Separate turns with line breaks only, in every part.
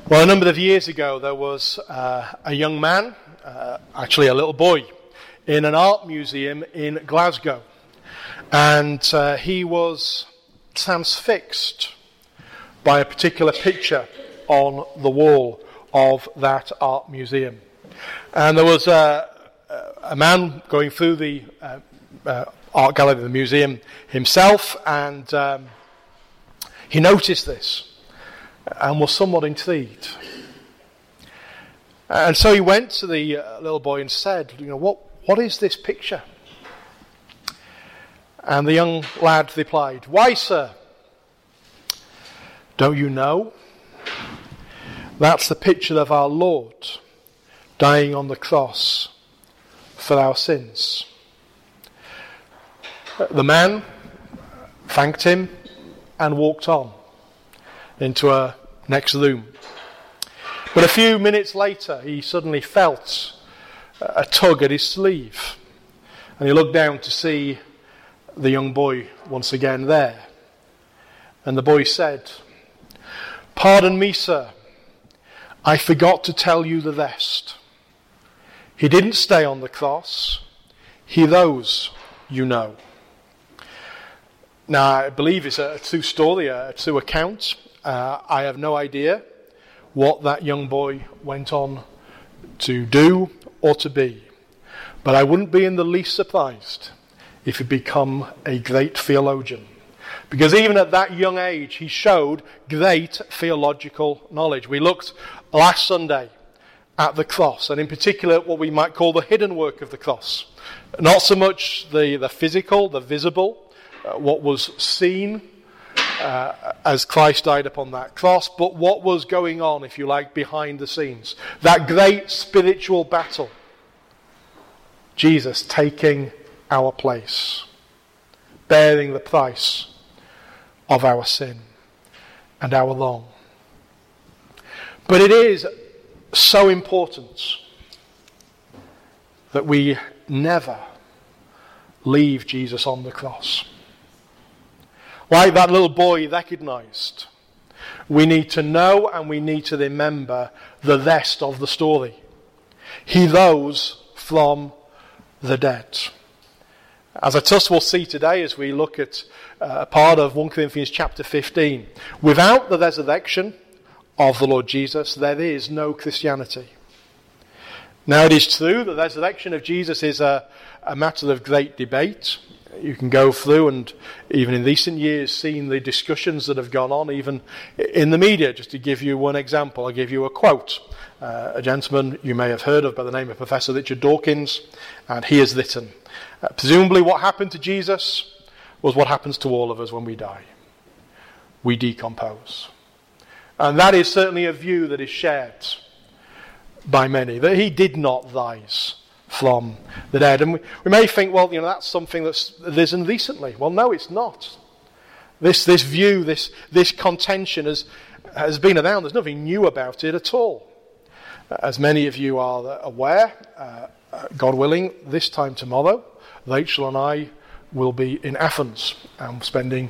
Well, a number of years ago, there was a young man, actually a little boy, in an art museum in Glasgow. And he was transfixed by a particular picture on the wall of that art museum. And there was a man going through the art gallery of the museum himself, and he noticed this and was somewhat intrigued. And so he went to the little boy and said, what is this picture? And the young lad replied, "Why, sir, don't you know? That's the picture of our Lord dying on the cross for our sins." The man thanked him and walked on into a next room. But a few minutes later, he suddenly felt a tug at his sleeve, and he looked down to see the young boy once again there. And the boy said, "Pardon me, sir, I forgot to tell you the rest. He didn't stay on the cross, he rose, you know." Now, I believe it's a true story, a true account. I have no idea what that young boy went on to do or to be. But I wouldn't be in the least surprised if he'd become a great theologian. Because even at that young age, he showed great theological knowledge. We looked last Sunday at the cross, and in particular what we might call the hidden work of the cross. Not so much the physical, the visible, what was seen as Christ died upon that cross, but what was going on, if you like, behind the scenes. That great spiritual battle. Jesus taking our place, bearing the price of our sin and our wrong. But it is so important that we never leave Jesus on the cross. Like that little boy recognized, we need to know and we need to remember the rest of the story. He rose from the dead. As I trust we'll see today as we look at part of 1 Corinthians chapter 15, without the resurrection of the Lord Jesus, there is no Christianity. Now, it is true the resurrection of Jesus is a matter of great debate. You can go through and even in recent years seen the discussions that have gone on even in the media. Just to give you one example, I'll give you a quote. A gentleman you may have heard of by the name of Professor Richard Dawkins, and he has written, "Presumably what happened to Jesus was what happens to all of us when we die. We decompose." And that is certainly a view that is shared by many, that he did not rise from the dead. And we may think, well, that's something that's risen recently. Well, no, it's not. This view, this contention has been around. There's nothing new about it at all. As many of you are aware, God willing, this time tomorrow, Rachel and I will be in Athens and spending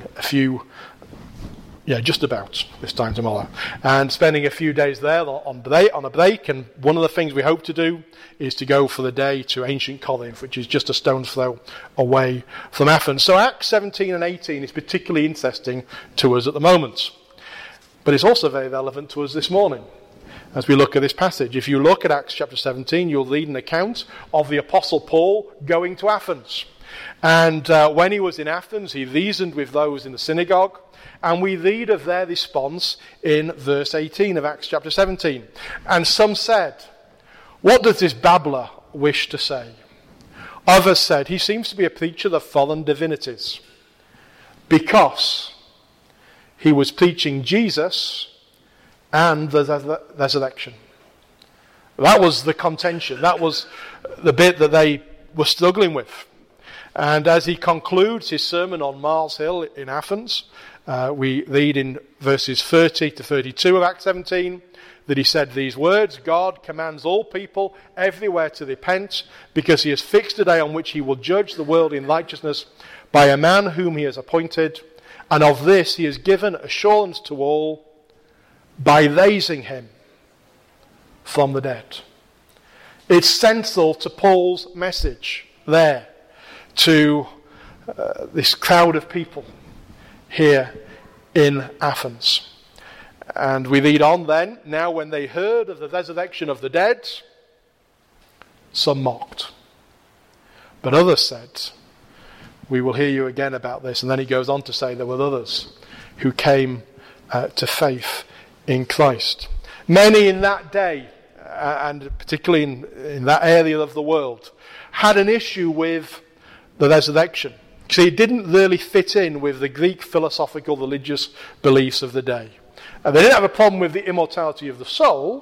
just about this time tomorrow, and spending a few days there on a break. And one of the things we hope to do is to go for the day to ancient Corinth, which is just a stone's throw away from Athens. So Acts 17 and 18 is particularly interesting to us at the moment, but it's also very relevant to us this morning as we look at this passage. If you look at Acts chapter 17, you'll read an account of the Apostle Paul going to Athens. And when he was in Athens, he reasoned with those in the synagogue. And we read of their response in verse 18 of Acts chapter 17. "And some said, 'What does this babbler wish to say?' Others said, 'He seems to be a preacher of foreign divinities,' because he was preaching Jesus and the resurrection." That was the contention. That was the bit that they were struggling with. And as he concludes his sermon on Mars Hill in Athens, we read in verses 30 to 32 of Acts 17 that he said these words, "God commands all people everywhere to repent, because he has fixed a day on which he will judge the world in righteousness by a man whom he has appointed, and of this he has given assurance to all by raising him from the dead. It's central to Paul's message there to this crowd of people here in Athens. And we read on then, now when they heard of the resurrection of the dead, some mocked. But others said, we will hear you again about this. And then he goes on to say there were others who came to faith in Christ. Many in that day, and particularly in that area of the world, had an issue with the resurrection. See, it didn't really fit in with the Greek philosophical religious beliefs of the day. And they didn't have a problem with the immortality of the soul,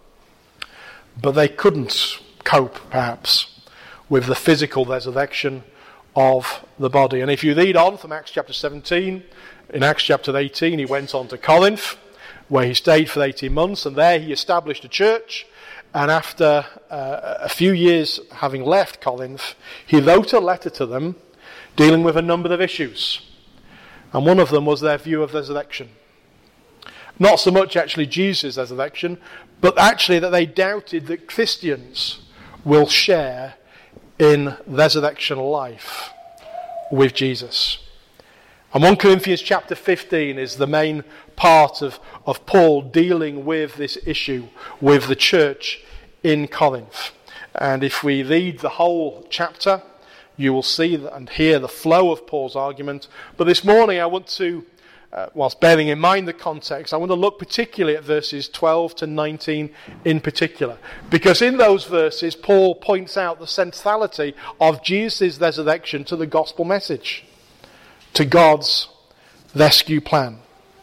but they couldn't cope, perhaps, with the physical resurrection of the body. And if you read on from Acts chapter 17, in Acts chapter 18, he went on to Corinth, where he stayed for 18 months, and there he established a church. And after a few years having left Corinth, he wrote a letter to them dealing with a number of issues. And one of them was their view of resurrection. Not so much actually Jesus' resurrection, but actually that they doubted that Christians will share in resurrection life with Jesus. And 1 Corinthians chapter 15 is the main part of Paul dealing with this issue with the church in Corinth. And if we read the whole chapter, you will see and hear the flow of Paul's argument. But this morning I want to, whilst bearing in mind the context, I want to look particularly at verses 12 to 19 in particular. Because in those verses, Paul points out the centrality of Jesus' resurrection to the gospel message, to God's rescue plan.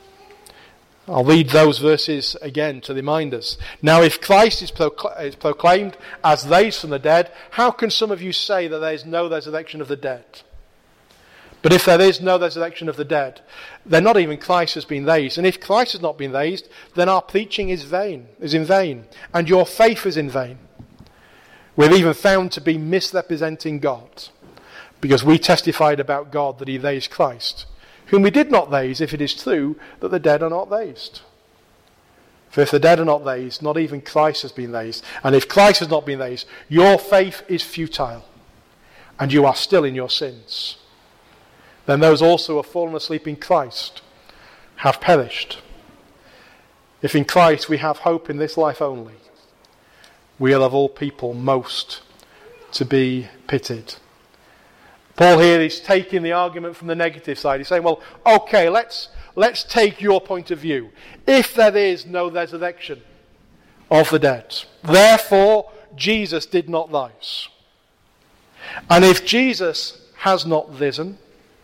I'll read those verses again to remind us. Now, if Christ is proclaimed as raised from the dead, how can some of you say that there is no resurrection of the dead? But if there is no resurrection of the dead, then not even Christ has been raised. And if Christ has not been raised, then our preaching is in vain, and your faith is in vain. We're even found to be misrepresenting God, because we testified about God that he raised Christ, whom we did not raise, if it is true that the dead are not raised. For if the dead are not raised, not even Christ has been raised. And if Christ has not been raised, your faith is futile, and you are still in your sins. Then those also who have fallen asleep in Christ have perished. If in Christ we have hope in this life only, we are of all people most to be pitied. Paul here is taking the argument from the negative side. He's saying, well, okay, let's take your point of view. If there is no resurrection of the dead, therefore Jesus did not rise. And if Jesus has not risen,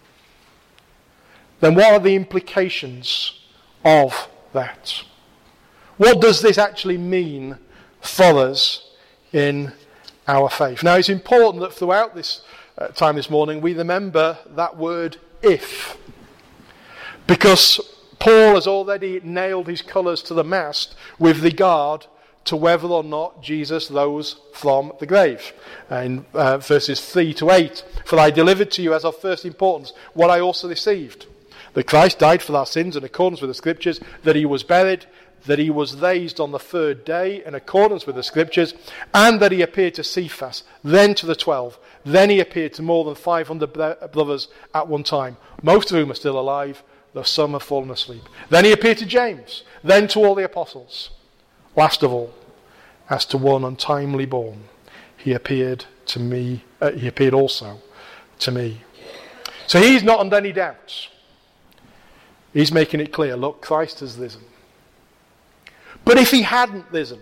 then what are the implications of that? What does this actually mean for us in our faith? Now, it's important that throughout this time this morning we remember that word if, because Paul has already nailed his colours to the mast with regard to whether or not Jesus rose from the grave. In verses 3 to 8, for I delivered to you as of first importance what I also received, that Christ died for our sins in accordance with the Scriptures, that he was buried, that he was raised on the third day in accordance with the Scriptures, and that he appeared to Cephas, then to the 12. Then he appeared to more than 500 brothers at one time, most of whom are still alive, though some have fallen asleep. Then he appeared to James, then to all the apostles. Last of all, as to one untimely born, he appeared to me. He appeared also to me. So he's not under any doubts. He's making it clear, look, Christ has risen. But if he hadn't risen,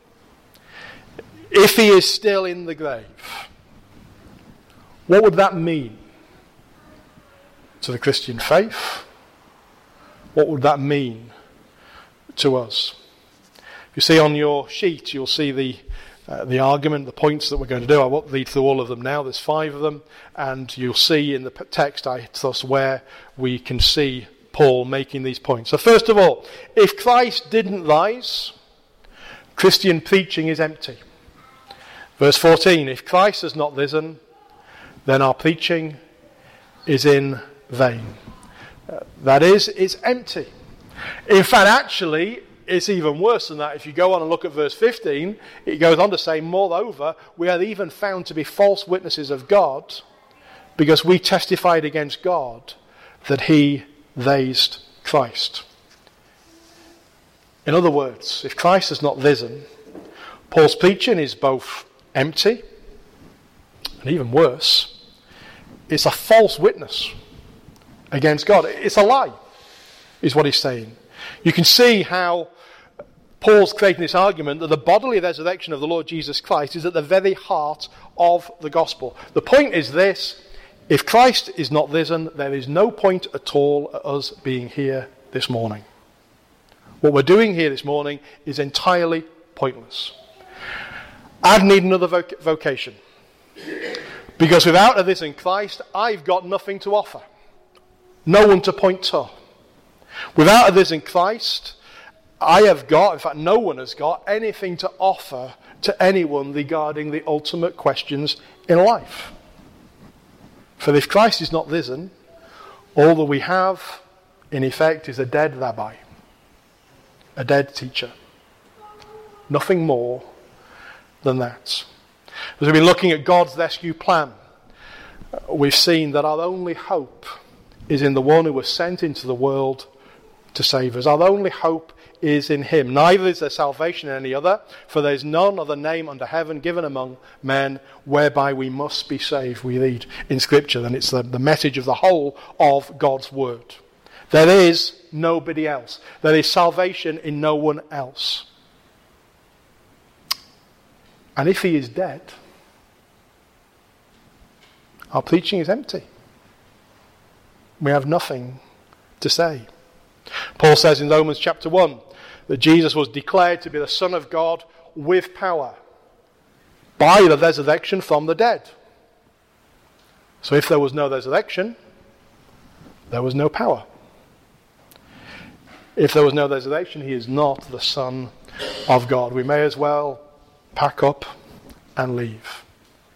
if he is still in the grave, what would that mean to the Christian faith? What would that mean to us? You see on your sheet, you'll see the argument, the points that we're going to do. I won't read through all of them now. There's 5 of them, and you'll see in the text, I trust, where we can see Paul making these points. So first of all, if Christ didn't rise, Christian preaching is empty. Verse 14, if Christ has not risen, then our preaching is in vain. That is, it's empty. In fact, actually, it's even worse than that. If you go on and look at verse 15, it goes on to say, moreover, we are even found to be false witnesses of God, because we testified against God that he raised Christ. In other words, if Christ has not risen, Paul's preaching is both empty and, even worse, it's a false witness against God. It's a lie, is what he's saying. You can see how Paul's creating this argument that the bodily resurrection of the Lord Jesus Christ is at the very heart of the gospel. The point is this: if Christ is not risen, there is no point at all at us being here this morning. What we're doing here this morning is entirely pointless. I'd need another vocation, because without a risen Christ, I've got nothing to offer. No one to point to. Without a risen Christ, I have got, in fact no one has got, anything to offer to anyone regarding the ultimate questions in life. For if Christ is not risen, all that we have, in effect, is a dead rabbi, a dead teacher. Nothing more than that. As we've been looking at God's rescue plan, we've seen that our only hope is in the one who was sent into the world to save us. Our only hope is in him. Neither is there salvation in any other, for there is none other name under heaven given among men whereby we must be saved, we read in Scripture. And it's the message of the whole of God's word. There is nobody else. There is salvation in no one else. And if he is dead, our preaching is empty. We have nothing to say. Paul says in Romans chapter 1 that Jesus was declared to be the Son of God with power by the resurrection from the dead. So if there was no resurrection, there was no power. If there was no resurrection, he is not the Son of God. We may as well pack up and leave.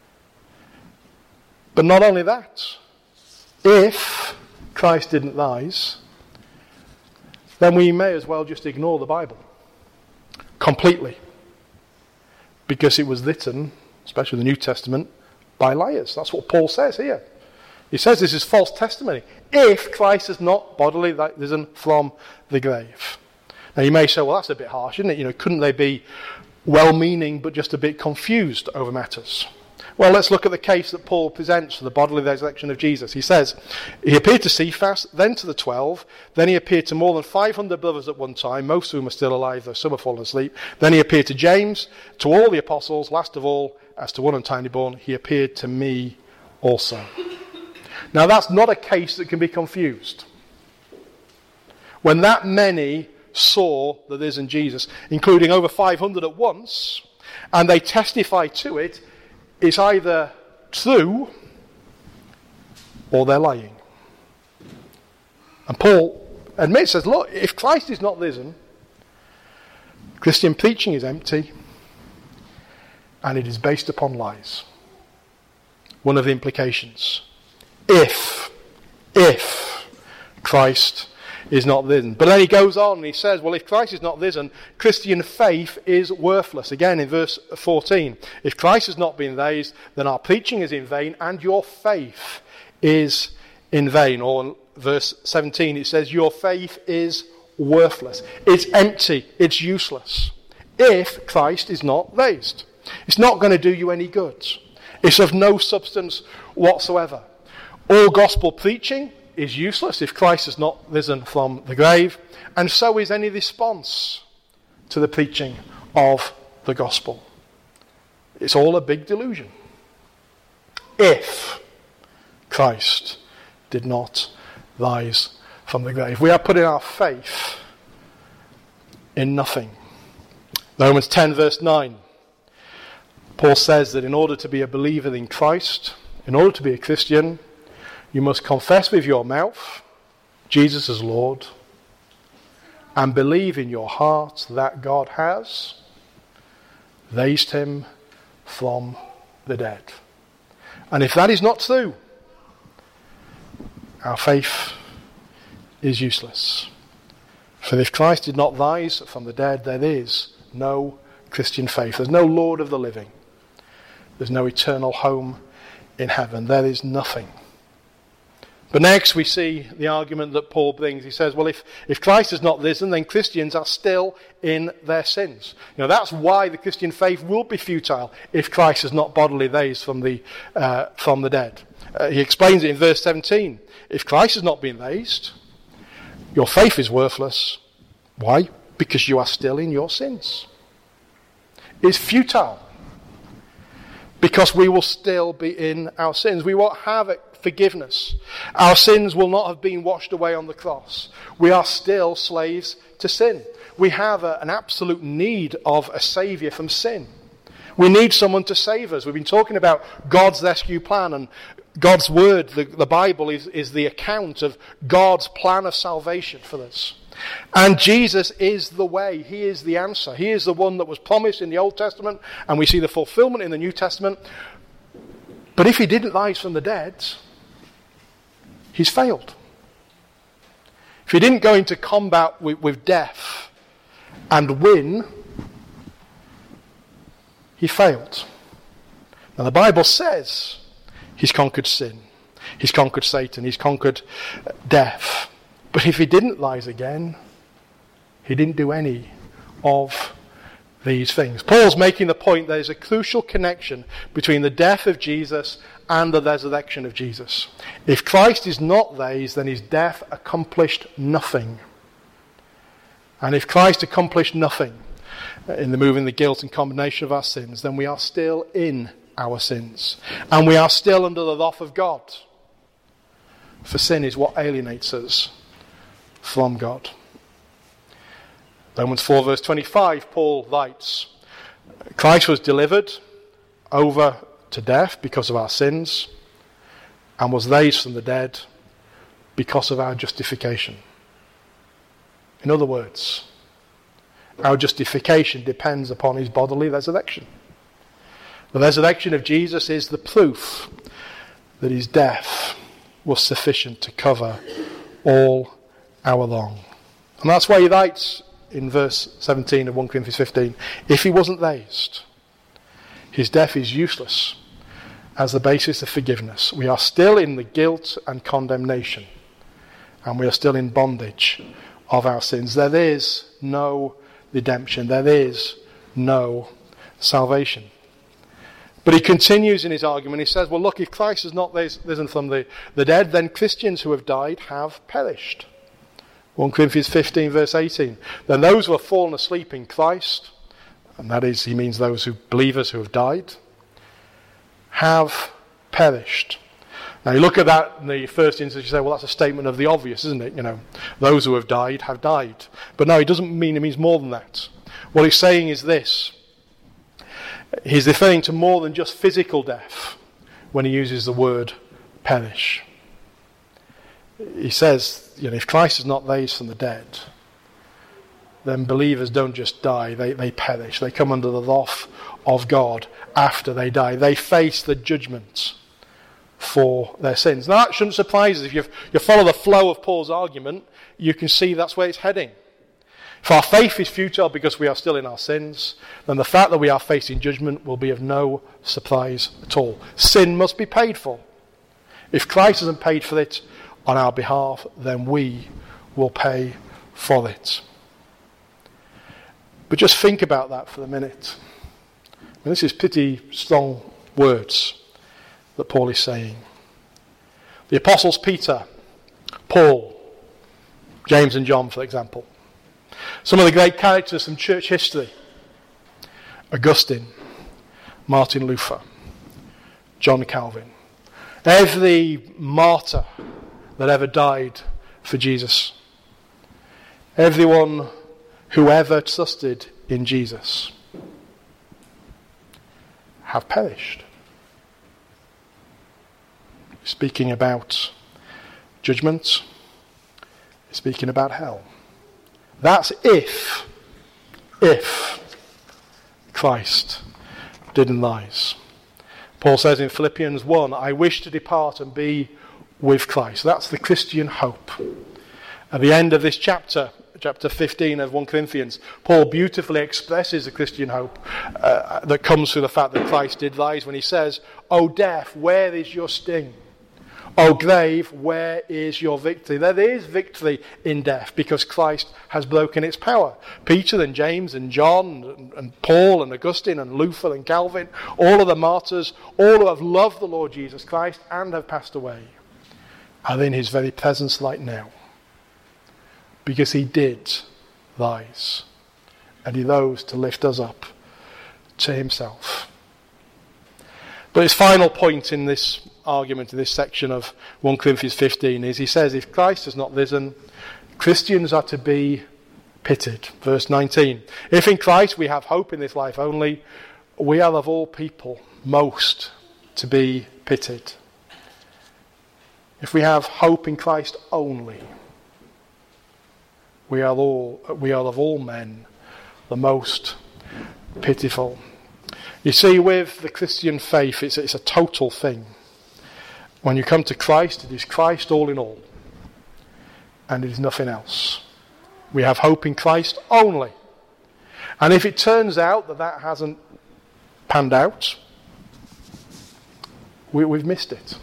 But not only that, if Christ didn't rise, then we may as well just ignore the Bible completely, because it was written, especially the New Testament, by liars. That's what Paul says here. He says this is false testimony if Christ is not bodily risen from the grave. Now you may say, well, that's a bit harsh, isn't it? Couldn't they be well-meaning but just a bit confused over matters? Well, let's look at the case that Paul presents for the bodily resurrection of Jesus. He says, he appeared to Cephas, then to the 12, then he appeared to more than 500 brothers at one time, most of whom are still alive, though some have fallen asleep. Then he appeared to James, to all the apostles, last of all, as to one untimely born, he appeared to me also. Now that's not a case that can be confused. When that many saw the risen Jesus, including over 500 at once, and they testify to it, it's either true or they're lying. And Paul admits, says, look, if Christ is not risen, Christian preaching is empty and it is based upon lies. One of the implications. If Christ is not risen. But then he goes on and he says, well, if Christ is not risen, Christian faith is worthless. Again in verse 14, if Christ has not been raised, then our preaching is in vain and your faith is in vain. Or in verse 17 it says, your faith is worthless. It's empty. It's useless. If Christ is not raised. It's not going to do you any good. It's of no substance whatsoever. All gospel preaching is useless if Christ has not risen from the grave, and so is any response to the preaching of the gospel. It's all a big delusion. If Christ did not rise from the grave, we are putting our faith in nothing. Romans 10 verse 9, Paul says that in order to be a believer in Christ, in order to be a Christian, you must confess with your mouth Jesus is Lord and believe in your heart that God has raised him from the dead. And if that is not true, our faith is useless. For if Christ did not rise from the dead, there is no Christian faith. There's no Lord of the living. There's no eternal home in heaven. There is nothing. But next we see the argument that Paul brings. He says, well, if Christ is not risen, then Christians are still in their sins. That's why the Christian faith will be futile if Christ is not bodily raised from the dead. He explains it in verse 17. If Christ has not been raised, your faith is worthless. Why? Because you are still in your sins. It's futile. Because we will still be in our sins. We won't have forgiveness. Our sins will not have been washed away on the cross. We are still slaves to sin. We have an absolute need of a saviour from sin. We need someone to save us. We've been talking about God's rescue plan, and God's word, the Bible, is the account of God's plan of salvation for us. And Jesus is the way. He is the answer. He is the one that was promised in the Old Testament, and we see the fulfillment in the New Testament. But if he didn't rise from the dead, he's failed. If he didn't go into combat with death and win, he failed. Now the Bible says he's conquered sin, he's conquered Satan, he's conquered death. But if he didn't rise again, he didn't do any of these things. Paul's making the point there is a crucial connection between the death of Jesus and the resurrection of Jesus. If Christ is not raised, then his death accomplished nothing. And if Christ accomplished nothing in removing the guilt and condemnation of our sins, then we are still in our sins. And we are still under the wrath of God. For sin is what alienates us from God. Romans 4 verse 25, Paul writes, Christ was delivered over to death because of our sins and was raised from the dead because of our justification. In other words, our justification depends upon his bodily resurrection. The resurrection of Jesus is the proof that his death was sufficient to cover all our wrong. And that's why he writes in verse 17 of 1 Corinthians 15, if he wasn't raised, his death is useless as the basis of forgiveness. We are still in the guilt and condemnation, and we are still in bondage of our sins. There is no redemption. There is no salvation. But he continues in his argument. He says, well, look, if Christ has not risen from the dead, then Christians who have died have perished. 1 Corinthians 15 verse 18. Then those who have fallen asleep in Christ, and that is, he means those believers who have died, have perished. Now you look at that in the first instance, you say, well, that's a statement of the obvious, isn't it? Those who have died have died. But no, it means more than that. What he's saying is this. He's referring to more than just physical death when he uses the word perish. He says, if Christ is not raised from the dead, then believers don't just die, they perish. They come under the wrath of God after they die. They face the judgment for their sins. Now that shouldn't surprise us. If you follow the flow of Paul's argument, you can see that's where it's heading. If our faith is futile because we are still in our sins, then the fact that we are facing judgment will be of no surprise at all. Sin must be paid for. If Christ hasn't paid for it on our behalf, then we will pay for it. But just think about that for a minute. This is pretty strong words that Paul is saying. The apostles Peter, Paul, James and John, for example. Some of the great characters from church history. Augustine, Martin Luther, John Calvin. Every martyr that ever died for Jesus. Everyone who ever trusted in Jesus have perished. Speaking about judgment, speaking about hell. That's if Christ didn't rise. Paul says in Philippians 1, I wish to depart and be with Christ. That's the Christian hope. At the end of this chapter, chapter 15 of 1 Corinthians, Paul beautifully expresses the Christian hope that comes through the fact that Christ did rise when he says, "O death, where is your sting? O grave, where is your victory?" There is victory in death because Christ has broken its power. Peter and James and John and Paul and Augustine and Luther and Calvin, all of the martyrs, all who have loved the Lord Jesus Christ and have passed away, are in his very presence right now. Because he did rise. And he rose to lift us up to himself. But his final point in this argument, in this section of 1 Corinthians 15, is he says, if Christ has not risen, Christians are to be pitied. Verse 19. If in Christ we have hope in this life only, we are of all people most to be pitied. If we have hope in Christ only, we are of all men the most pitiful. You see, with the Christian faith, it's a total thing. When you come to Christ, it is Christ all in all. And it is nothing else. We have hope in Christ only. And if it turns out that hasn't panned out, we've missed it.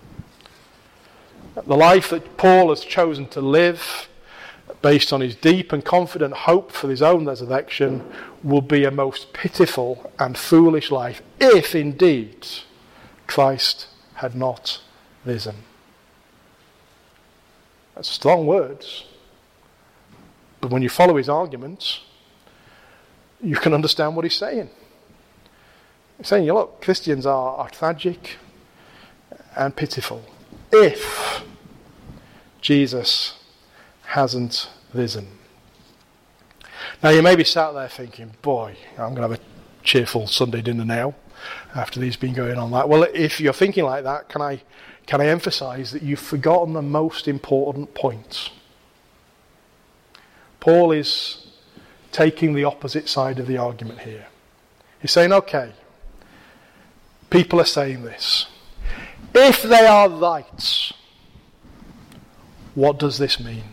The life that Paul has chosen to live, based on his deep and confident hope for his own resurrection, will be a most pitiful and foolish life, if indeed Christ had not risen. That's strong words. But when you follow his arguments, you can understand what he's saying. He's saying, look, Christians are tragic and pitiful if Jesus hasn't risen. Now you may be sat there thinking, boy, I'm going to have a cheerful Sunday dinner now after these been going on that. Well, if you're thinking like that, can I emphasize that you've forgotten the most important point? Paul is taking the opposite side of the argument here. He's saying, okay, people are saying this. If they are right, what does this mean?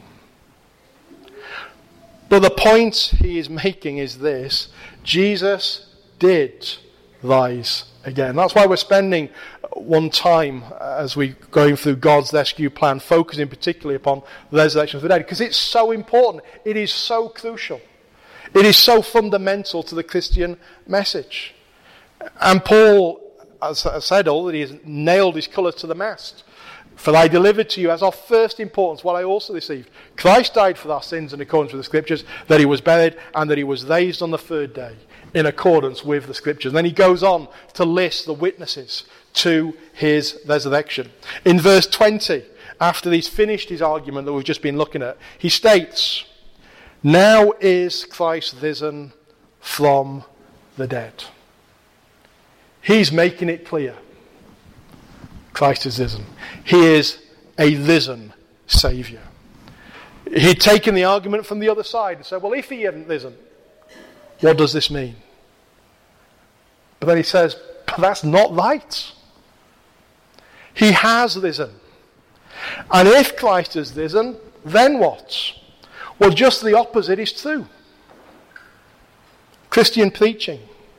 But the point he is making is this: Jesus did rise again. That's why we're spending one time as we're going through God's rescue plan, focusing particularly upon the resurrection of the dead, because it's so important. It is so crucial. It is so fundamental to the Christian message. And Paul, as I said already, has nailed his colour to the mast. For I delivered to you as of first importance what I also received. Christ died for our sins in accordance with the Scriptures, that he was buried, and that he was raised on the third day in accordance with the Scriptures. And then he goes on to list the witnesses to his resurrection. In verse 20, after he's finished his argument that we've just been looking at, he states, "Now is Christ risen from the dead." He's making it clear. Christ is risen. He is a risen Saviour. He'd taken the argument from the other side and said, well, if he hadn't risen, what does this mean? But then he says, but that's not right. He has risen. And if Christ has risen, then what? Well, just the opposite is true. Christian preaching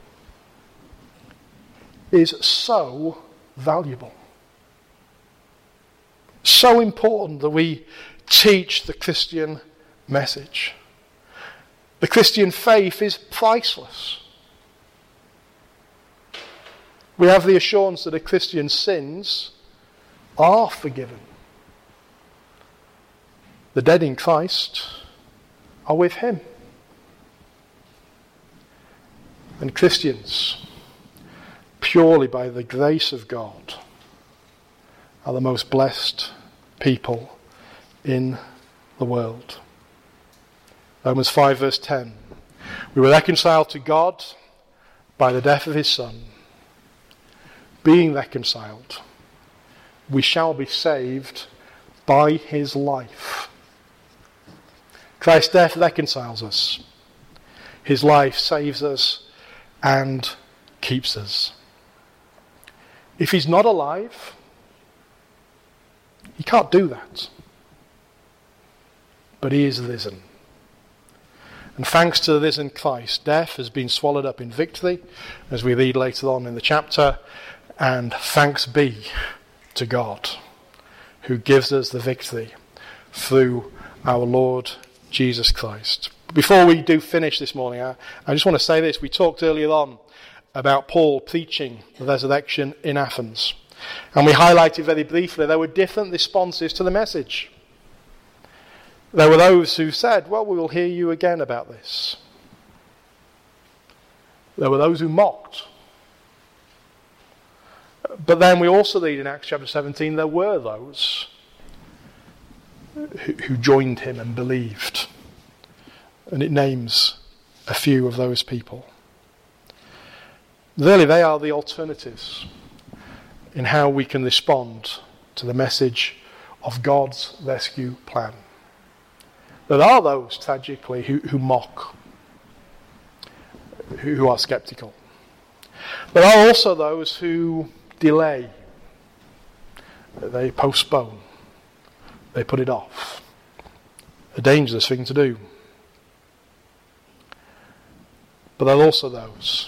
is so valuable. So important that we teach the Christian message. The Christian faith is priceless. We have the assurance that a Christian's sins are forgiven. The dead in Christ are with him. And Christians, purely by the grace of God, are the most blessed people in the world. Romans 5 verse 10. We were reconciled to God by the death of his Son. Being reconciled, we shall be saved by his life. Christ's death reconciles us. His life saves us and keeps us. If he's not alive, he can't do that. But he is risen. And thanks to the risen Christ, death has been swallowed up in victory, as we read later on in the chapter. And thanks be to God, who gives us the victory through our Lord Jesus Christ. Before we do finish this morning, I just want to say this. We talked earlier on about Paul preaching the resurrection in Athens. And we highlighted very briefly there were different responses to the message. There were those who said, well, we will hear you again about this. There were those who mocked. But then we also read in Acts chapter 17, there were those who joined him and believed. And it names a few of those people. Really, they are the alternatives in how we can respond to the message of God's rescue plan. There are those, tragically, who mock, who are sceptical. There are also those who delay. They postpone. They put it off. A dangerous thing to do. But there are also those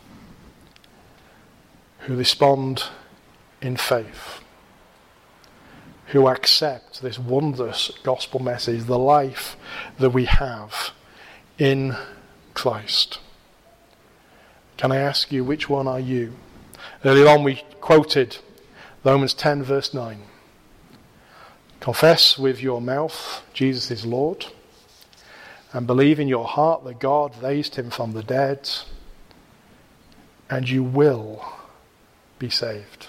who respond in faith, who accept this wondrous gospel message, the life that we have in Christ. Can I ask you, which one are you? Earlier on we quoted Romans 10 verse 9. Confess with your mouth Jesus is Lord, and believe in your heart that God raised him from the dead, and you will be saved.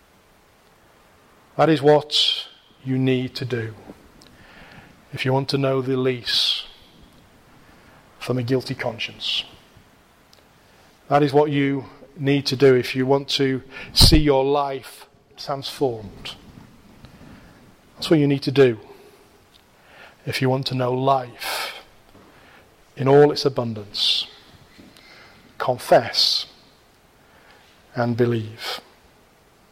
That is what you need to do if you want to know the release from a guilty conscience. That is what you need to do if you want to see your life transformed. That's what you need to do if you want to know life in all its abundance. Confess and believe.